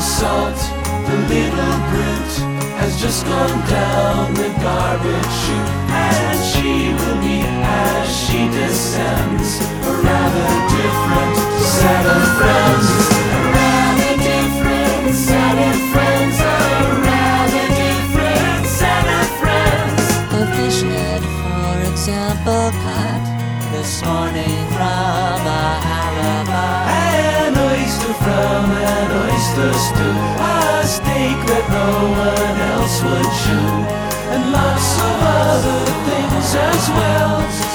salt, the little brute, has just gone down the garbage chute, and she will meet as she descends a rather different set of friends. A rather different set of friends. A rather different set of friends. A fish head, for example, caught this morning from a alibi. An oyster from an oyster stew, a steak that no one else would chew, and lots of other things as well.